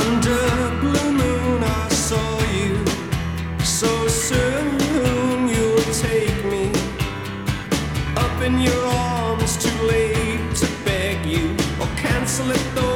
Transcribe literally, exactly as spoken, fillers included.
Under blue moon I saw you. So soon you'll take me up in your arms. Too late to beg you or cancel it though.